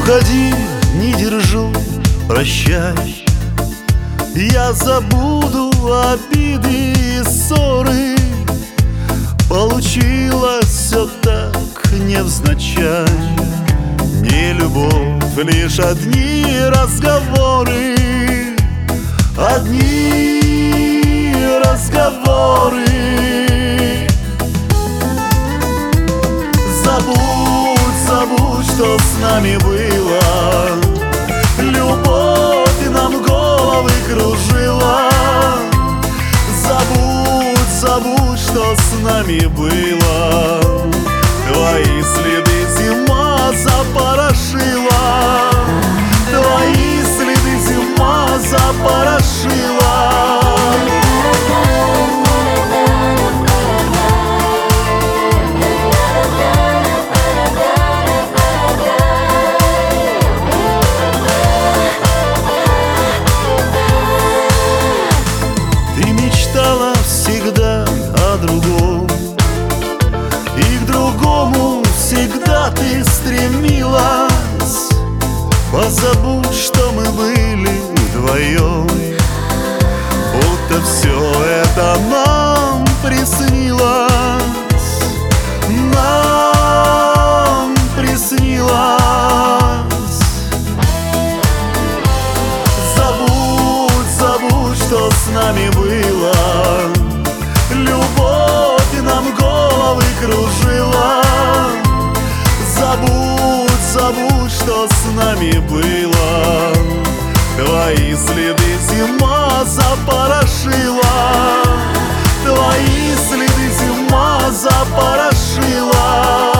Уходи, не держу, прощай. Я забуду обиды и ссоры. Получилось все так невзначай. Не любовь, лишь одни разговоры. Одни разговоры. Забудь, забудь, что с нами было. Любовь нам головы кружила. Забудь, забудь, что с нами было. Твои следы зима запорошила. Твои следы зима запорошила. Всегда о другом, и к другому всегда ты стремилась. Позабудь, что мы были вдвоем, будто все это нам приснилось. Нам приснилось. Забудь, забудь, что с нами было. Любовь нам головы кружила. Забудь, забудь, что с нами было. Твои следы зима запорошила. Твои следы зима запорошила.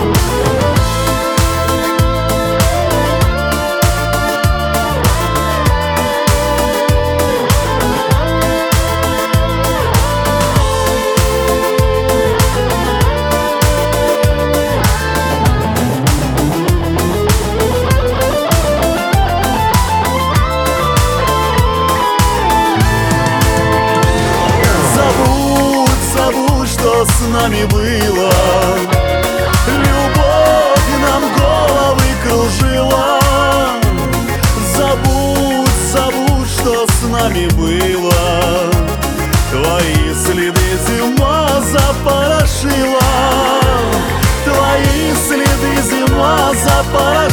Что с нами было. Любовь нам головы кружила. Забудь, забудь, что с нами было. Твои следы зима запорошила. Твои следы зима запорошила.